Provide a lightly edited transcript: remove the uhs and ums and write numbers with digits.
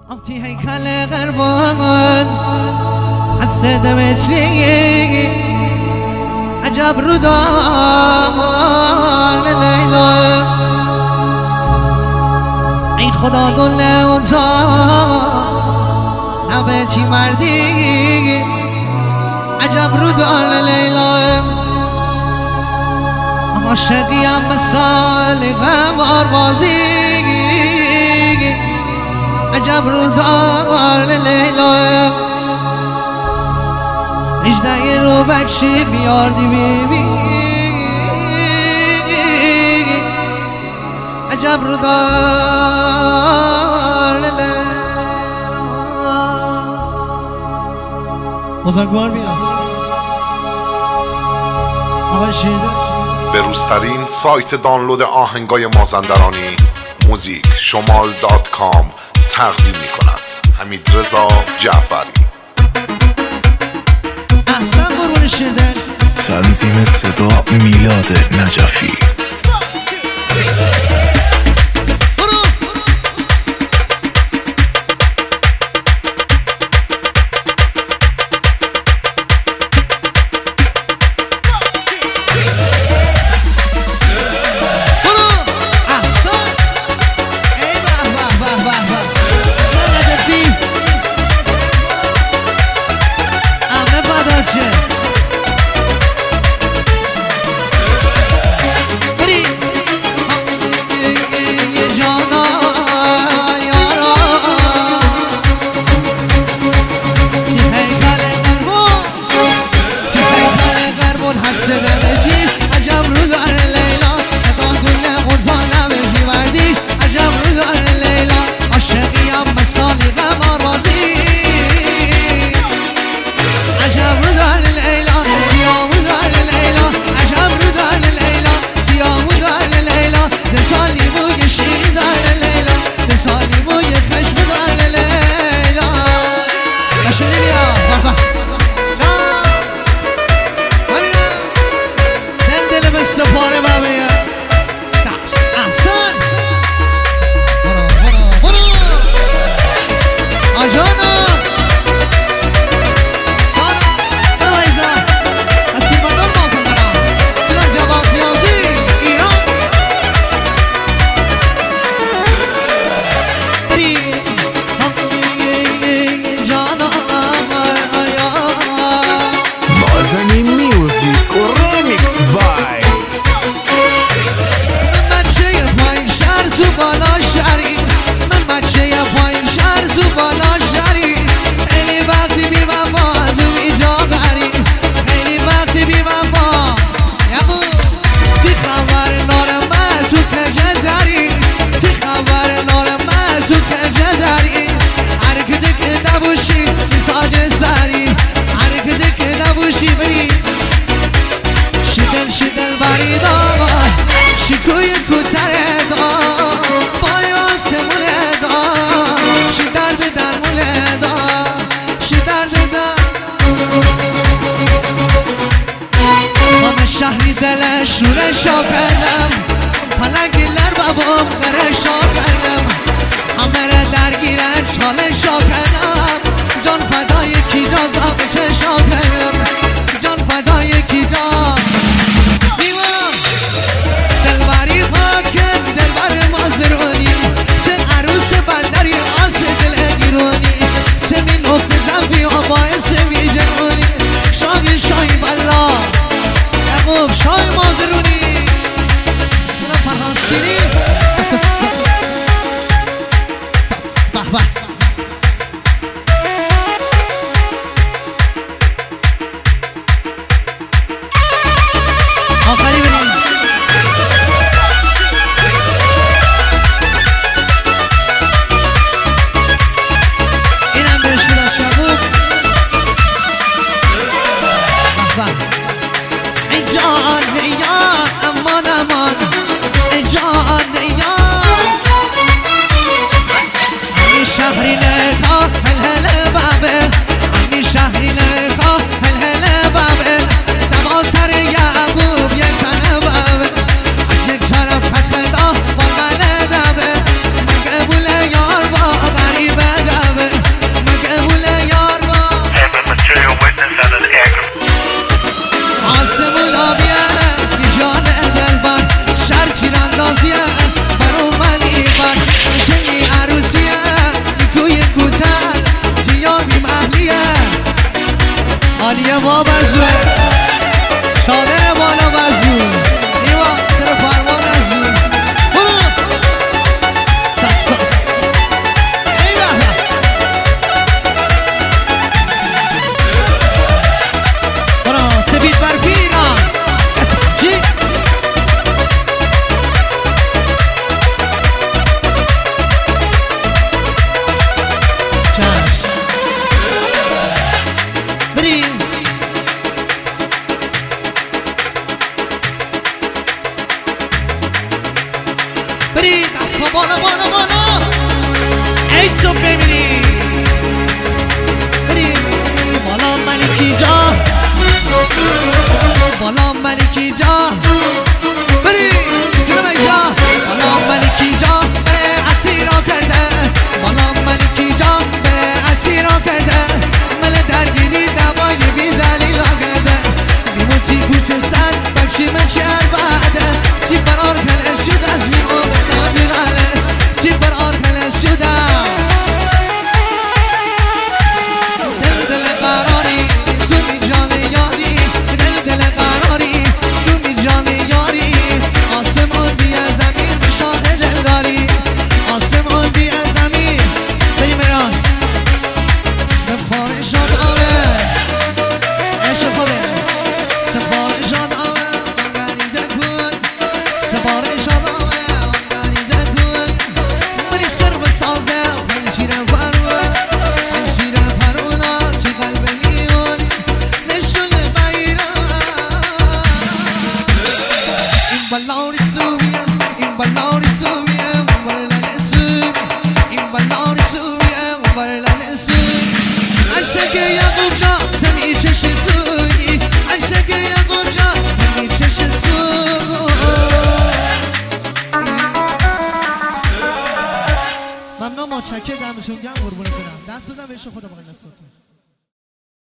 آتی هیکل قربان از 3 متری عجب رو دار لیلا ای خدا دله و نبتی مردی عجب رو دار لیلا عاشقیم مثال غمار بازی عجب رو دار لیلا اجده رو بکشی بیاردی بیبی عجب رو دار لیلا بزرگوار بیا آقای شیرده بروزترین سایت دانلود آهنگای مازندرانی موزیکشمال.com تقدیم می کند حمیدرضا جعفری. احسن قربون شیرده تنظیم صدا میلاد نجفی. شهری دلش رو رشا کردم پلنگیلر بابام برشا کردم همه را درگیرن چالشا کردم جان فدای کی جاز آقا چشا کردم جان فدای کی جاز بیوام دلبری پاکن دلبر مازرونی چه عروس بندری آس دل گیرونی چه می نوک زنبی و باعث می جلونی شای شای بلا شای مازرونی جناب فرهاد شیری بس به به آخری بریم اینم بهشون شغوب ای جان یا امان امان ای جان یا همی شهری نکا هل هل بابل همی شهری نکا هل هل بابل دما سر یعقوب یک تن بابل از یک طرف خدا و بله دبل مقبول یار با غریب دبل ما بزوه شادر بالا بزو نیما تر فرمان ازو برو دستاس ای بابا برو سپید برفی ایران اتاکی چشم بریم بریم دستا بالا بالا بالا ای تو ببینیم بریم بالا ملکی جا بالا ملکی جا بریم جنم جا بالا ملکی جا به اسیرا کرده بالا ملکی جا به اسیرا کرده مل درگیری دوای بی دلیل را کرده میموتی کوچه سر بخشی من شهر بعده چی قرار پلس شد از نیمو به سادی غله چی قرار پلس شده دل قراری تو می جان یاری دل قراری تو می جان یاری آسمان بی زمین شاه دل داری آسمان بی زمین بریم ایران سفارش آدامه عشق خوبه سفارش آدامه آنگریده کن سفارش آدامه آنگریده کن منی سر بسازه پنشیر فرون پنشیر فرونا چی قلب میون نشون بیران این بلاری سویه این بلاری سویه ولن اسم این بلاری سویه ولن اسم عشق یعقوب جا سمی چش سوی عشق یعقوب جا سمی چش سوی ممنون متشکرم دمتون گرم قربونتونم دست بزن بهش خدا بقیه دستتون